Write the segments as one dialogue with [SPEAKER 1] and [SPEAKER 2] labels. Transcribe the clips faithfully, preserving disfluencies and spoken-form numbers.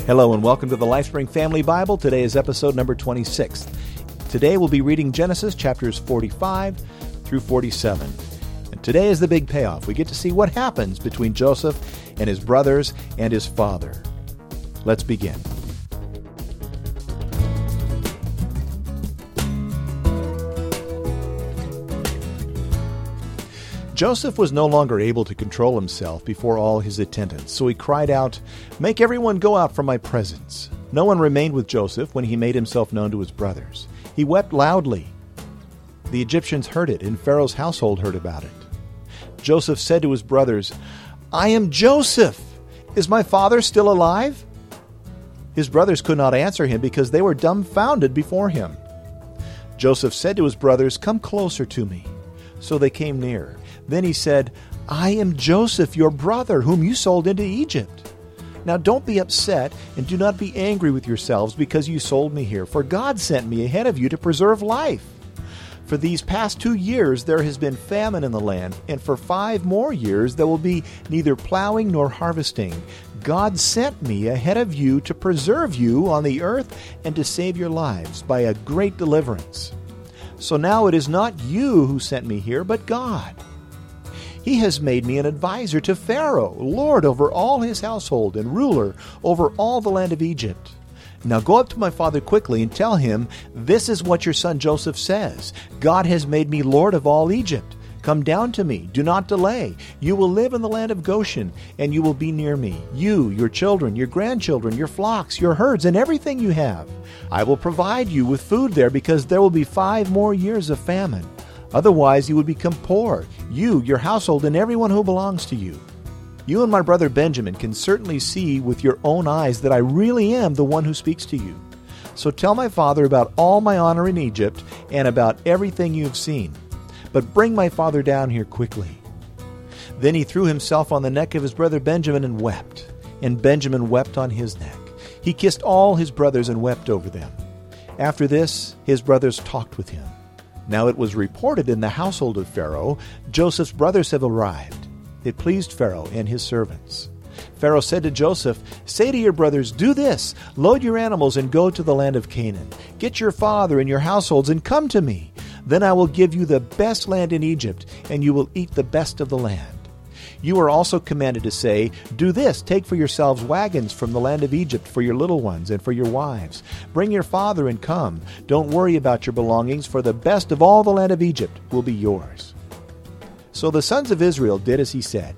[SPEAKER 1] Hello and welcome to the LifeSpring Family Bible. Today is episode number twenty-six. Today we'll be reading Genesis chapters forty-five through forty-seven. And today is the big payoff. We get to see what happens between Joseph and his brothers and his father. Let's begin. Joseph was no longer able to control himself before all his attendants, so he cried out, "Make everyone go out from my presence." No one remained with Joseph when he made himself known to his brothers. He wept loudly. The Egyptians heard it, and Pharaoh's household heard about it. Joseph said to his brothers, "I am Joseph. Is my father still alive?" His brothers could not answer him because they were dumbfounded before him. Joseph said to his brothers, "Come closer to me." So they came near. Then he said, "I am Joseph, your brother, whom you sold into Egypt. Now don't be upset and do not be angry with yourselves because you sold me here, for God sent me ahead of you to preserve life. For these past two years there has been famine in the land, and for five more years there will be neither plowing nor harvesting. God sent me ahead of you to preserve you on the earth and to save your lives by a great deliverance. So now it is not you who sent me here, but God. He has made me an advisor to Pharaoh, lord over all his household and ruler over all the land of Egypt. Now go up to my father quickly and tell him, 'This is what your son Joseph says. God has made me lord of all Egypt. Come down to me. Do not delay. You will live in the land of Goshen, and you will be near me, you, your children, your grandchildren, your flocks, your herds, and everything you have. I will provide you with food there because there will be five more years of famine. Otherwise you would become poor, you, your household, and everyone who belongs to you. You and my brother Benjamin can certainly see with your own eyes that I really am the one who speaks to you. So tell my father about all my honor in Egypt and about everything you have seen. But bring my father down here quickly." Then he threw himself on the neck of his brother Benjamin and wept. And Benjamin wept on his neck. He kissed all his brothers and wept over them. After this, his brothers talked with him. Now it was reported in the household of Pharaoh, "Joseph's brothers have arrived." It pleased Pharaoh and his servants. Pharaoh said to Joseph, "Say to your brothers, 'Do this, load your animals and go to the land of Canaan. Get your father and your households and come to me. Then I will give you the best land in Egypt, and you will eat the best of the land.' You are also commanded to say, 'Do this, take for yourselves wagons from the land of Egypt for your little ones and for your wives. Bring your father and come. Don't worry about your belongings, for the best of all the land of Egypt will be yours.'" So the sons of Israel did as he said.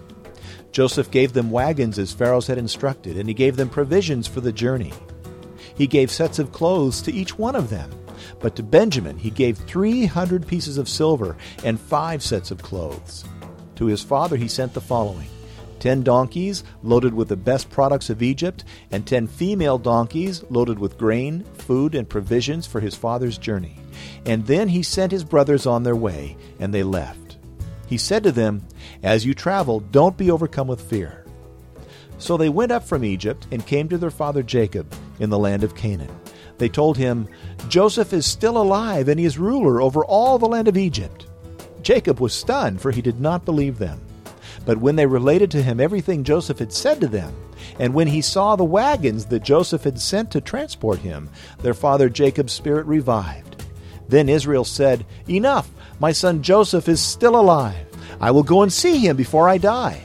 [SPEAKER 1] Joseph gave them wagons as Pharaoh had instructed, and he gave them provisions for the journey. He gave sets of clothes to each one of them. But to Benjamin he gave three hundred pieces of silver and five sets of clothes. To his father he sent the following: ten donkeys loaded with the best products of Egypt, and ten female donkeys loaded with grain, food, and provisions for his father's journey. And then he sent his brothers on their way, and they left. He said to them, "As you travel, don't be overcome with fear." So they went up from Egypt and came to their father Jacob in the land of Canaan. They told him, "Joseph is still alive, and he is ruler over all the land of Egypt." Jacob was stunned, for he did not believe them. But when they related to him everything Joseph had said to them, and when he saw the wagons that Joseph had sent to transport him, their father Jacob's spirit revived. Then Israel said, "Enough! My son Joseph is still alive. I will go and see him before I die."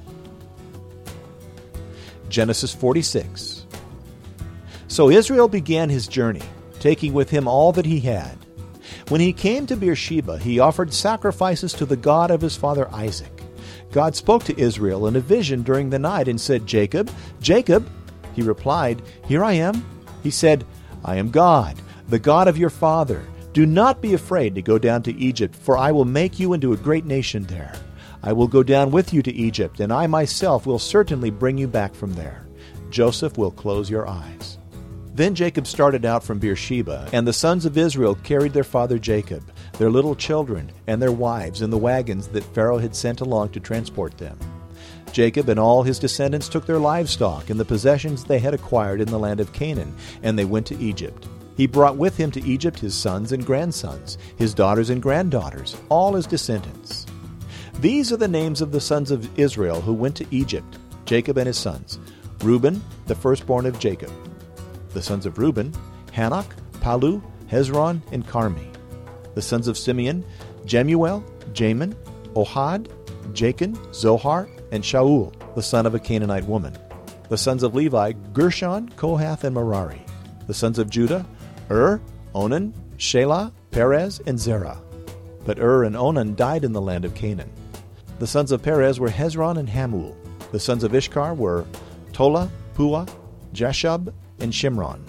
[SPEAKER 1] Genesis forty-six. So Israel began his journey, taking with him all that he had. When he came to Beersheba, he offered sacrifices to the God of his father Isaac. God spoke to Israel in a vision during the night and said, "Jacob, Jacob." He replied, "Here I am." He said, "I am God, the God of your father. Do not be afraid to go down to Egypt, for I will make you into a great nation there. I will go down with you to Egypt, and I myself will certainly bring you back from there. Joseph will close your eyes." Then Jacob started out from Beersheba, and the sons of Israel carried their father Jacob, their little children, and their wives in the wagons that Pharaoh had sent along to transport them. Jacob and all his descendants took their livestock and the possessions they had acquired in the land of Canaan, and they went to Egypt. He brought with him to Egypt his sons and grandsons, his daughters and granddaughters, all his descendants. These are the names of the sons of Israel who went to Egypt, Jacob and his sons: Reuben, the firstborn of Jacob. The sons of Reuben, Hanok, Palu, Hezron, and Carmi. The sons of Simeon, Jemuel, Jamin, Ohad, Jachin, Zohar, and Shaul, the son of a Canaanite woman. The sons of Levi, Gershon, Kohath, and Merari. The sons of Judah, Ur, Onan, Shelah, Perez, and Zerah. But Ur and Onan died in the land of Canaan. The sons of Perez were Hezron and Hamul. The sons of Ishkar were Tola, Puah, Jashub, and Shimron.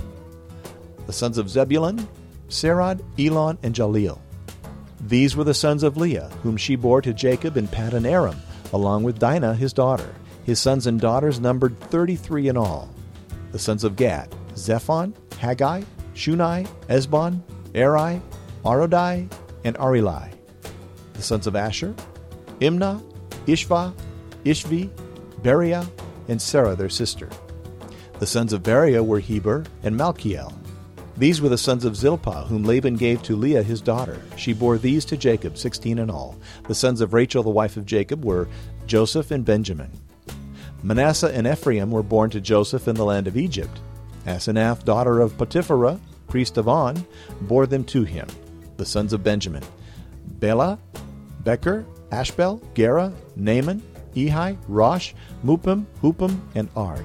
[SPEAKER 1] The sons of Zebulun, Serad, Elon, and Jaleel. These were the sons of Leah, whom she bore to Jacob in Paddan Aram, along with Dinah his daughter. His sons and daughters numbered thirty-three in all. The sons of Gad, Zephon, Haggai, Shunai, Esbon, Eri, Arodai, and Arilai. The sons of Asher, Imnah, Ishva, Ishvi, Beriah, and Sarah their sister. The sons of Beriah were Heber and Malchiel. These were the sons of Zilpah, whom Laban gave to Leah his daughter. She bore these to Jacob, sixteen in all. The sons of Rachel, the wife of Jacob, were Joseph and Benjamin. Manasseh and Ephraim were born to Joseph in the land of Egypt. Asenath, daughter of Potipharah, priest of On, bore them to him. The sons of Benjamin, Bela, Becher, Ashbel, Gera, Naaman, Ehi, Rosh, Mupim, Hupim, and Ard.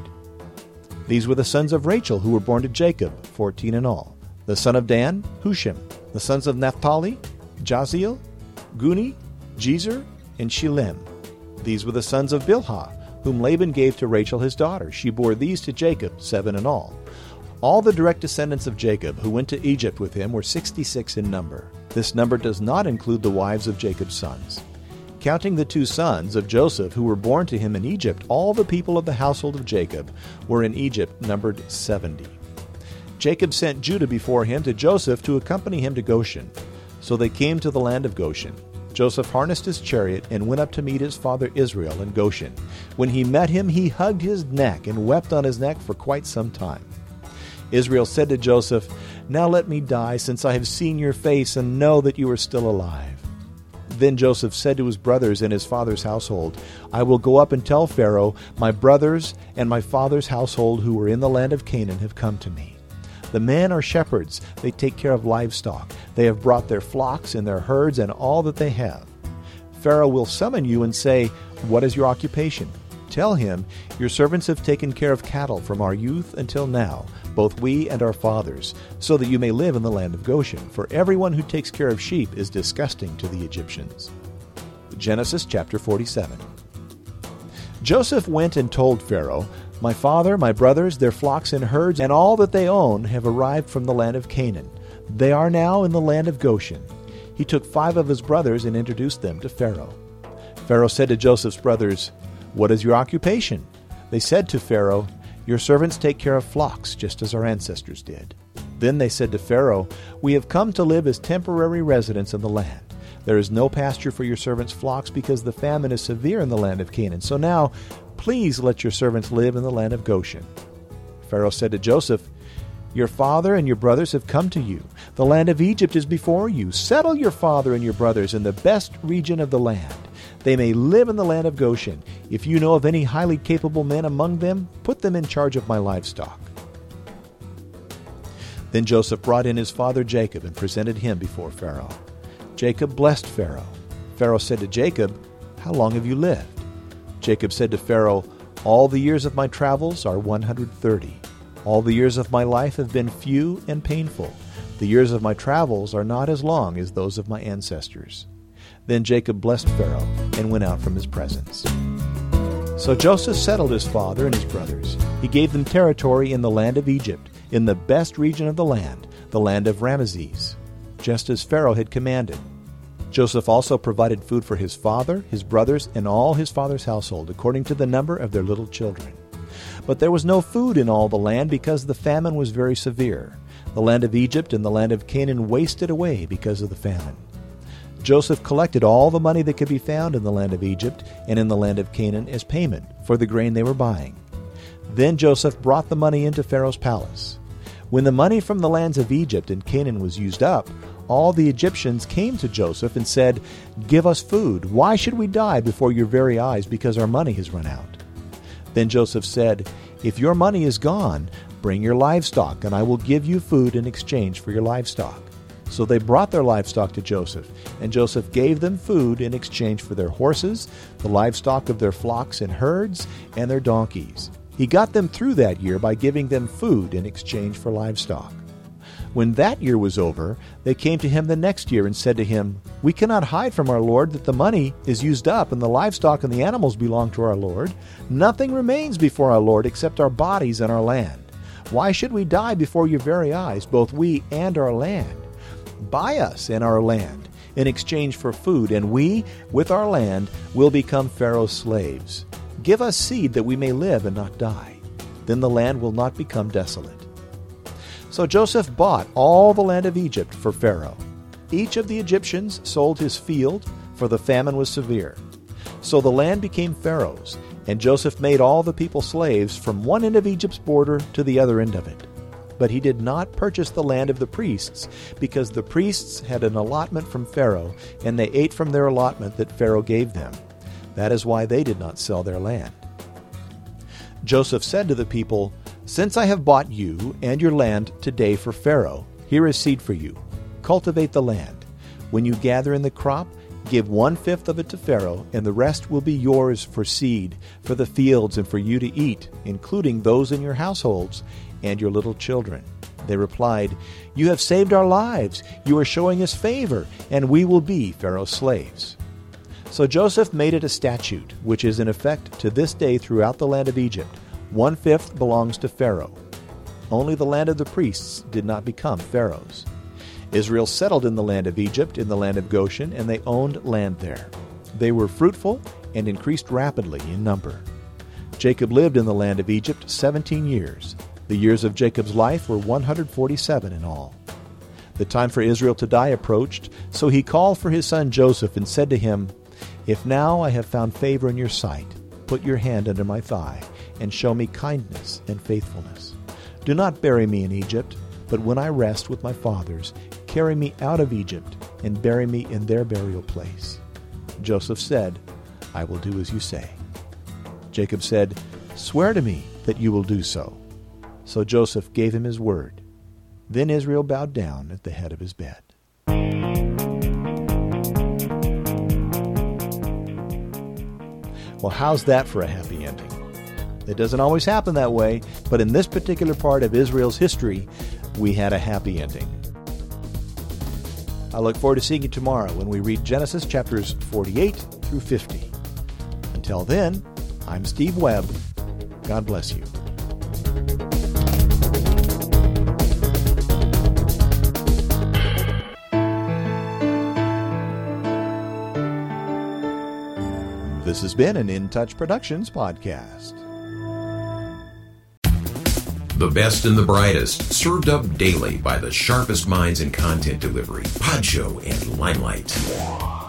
[SPEAKER 1] These were the sons of Rachel who were born to Jacob, fourteen in all. The son of Dan, Hushim. The sons of Naphtali, Jaziel, Guni, Jezer, and Shilem. These were the sons of Bilhah, whom Laban gave to Rachel his daughter. She bore these to Jacob, seven in all. All the direct descendants of Jacob who went to Egypt with him were sixty-six in number. This number does not include the wives of Jacob's sons. Counting the two sons of Joseph who were born to him in Egypt, all the people of the household of Jacob were in Egypt numbered seventy. Jacob sent Judah before him to Joseph to accompany him to Goshen. So they came to the land of Goshen. Joseph harnessed his chariot and went up to meet his father Israel in Goshen. When he met him, he hugged his neck and wept on his neck for quite some time. Israel said to Joseph, "Now let me die, since I have seen your face and know that you are still alive." Then Joseph said to his brothers and his father's household, "I will go up and tell Pharaoh, my brothers and my father's household who were in the land of Canaan have come to me. The men are shepherds. They take care of livestock. They have brought their flocks and their herds and all that they have. Pharaoh will summon you and say, 'What is your occupation?' Tell him, 'Your servants have taken care of cattle from our youth until now, both we and our fathers, so that you may live in the land of Goshen, for everyone who takes care of sheep is disgusting to the Egyptians.'" Genesis chapter forty-seven. Joseph went and told Pharaoh, "My father, my brothers, their flocks and herds, and all that they own have arrived from the land of Canaan. They are now in the land of Goshen." He took five of his brothers and introduced them to Pharaoh. Pharaoh said to Joseph's brothers, "What is your occupation?" They said to Pharaoh, "Your servants take care of flocks, just as our ancestors did." Then they said to Pharaoh, "We have come to live as temporary residents in the land. There is no pasture for your servants' flocks because the famine is severe in the land of Canaan. So now, please let your servants live in the land of Goshen." Pharaoh said to Joseph, "Your father and your brothers have come to you. The land of Egypt is before you. Settle your father and your brothers in the best region of the land. They may live in the land of Goshen. If you know of any highly capable men among them, put them in charge of my livestock." Then Joseph brought in his father Jacob and presented him before Pharaoh. Jacob blessed Pharaoh. Pharaoh said to Jacob, "How long have you lived?" Jacob said to Pharaoh, "All the years of my travels are one hundred thirty. All the years of my life have been few and painful. The years of my travels are not as long as those of my ancestors." Then Jacob blessed Pharaoh and went out from his presence. So Joseph settled his father and his brothers. He gave them territory in the land of Egypt, in the best region of the land, the land of Ramesses, just as Pharaoh had commanded. Joseph also provided food for his father, his brothers, and all his father's household, according to the number of their little children. But there was no food in all the land because the famine was very severe. The land of Egypt and the land of Canaan wasted away because of the famine. Joseph collected all the money that could be found in the land of Egypt and in the land of Canaan as payment for the grain they were buying. Then Joseph brought the money into Pharaoh's palace. When the money from the lands of Egypt and Canaan was used up, all the Egyptians came to Joseph and said, "Give us food. Why should we die before your very eyes because our money has run out?" Then Joseph said, "If your money is gone, bring your livestock, and I will give you food in exchange for your livestock." So they brought their livestock to Joseph, and Joseph gave them food in exchange for their horses, the livestock of their flocks and herds, and their donkeys. He got them through that year by giving them food in exchange for livestock. When that year was over, they came to him the next year and said to him, "We cannot hide from our lord that the money is used up, and the livestock and the animals belong to our lord. Nothing remains before our lord except our bodies and our land. Why should we die before your very eyes, both we and our land? Buy us and our land in exchange for food, and we, with our land, will become Pharaoh's slaves. Give us seed that we may live and not die. Then the land will not become desolate." So Joseph bought all the land of Egypt for Pharaoh. Each of the Egyptians sold his field, for the famine was severe. So the land became Pharaoh's, and Joseph made all the people slaves from one end of Egypt's border to the other end of it. But he did not purchase the land of the priests, because the priests had an allotment from Pharaoh, and they ate from their allotment that Pharaoh gave them. That is why they did not sell their land. Joseph said to the people, "Since I have bought you and your land today for Pharaoh, here is seed for you. Cultivate the land. When you gather in the crop, give one-fifth of it to Pharaoh, and the rest will be yours for seed, for the fields, and for you to eat, including those in your households and your little children." They replied, "You have saved our lives. You are showing us favor, and we will be Pharaoh's slaves." So Joseph made it a statute, which is in effect to this day throughout the land of Egypt. One-fifth belongs to Pharaoh. Only the land of the priests did not become Pharaoh's. Israel settled in the land of Egypt, in the land of Goshen, and they owned land there. They were fruitful and increased rapidly in number. Jacob lived in the land of Egypt seventeen years. The years of Jacob's life were one hundred forty-seven in all. The time for Israel to die approached, so he called for his son Joseph and said to him, "If now I have found favor in your sight, put your hand under my thigh and show me kindness and faithfulness. Do not bury me in Egypt, but when I rest with my fathers, carry me out of Egypt and bury me in their burial place." Joseph said, "I will do as you say." Jacob said, "Swear to me that you will do so." So Joseph gave him his word. Then Israel bowed down at the head of his bed. Well, how's that for a happy ending? It doesn't always happen that way, but in this particular part of Israel's history, we had a happy ending. I look forward to seeing you tomorrow when we read Genesis chapters forty-eight through fifty. Until then, I'm Steve Webb. God bless you. This has been an In Touch Productions podcast.
[SPEAKER 2] The best and the brightest, served up daily by the sharpest minds in content delivery, Podshow and Limelight.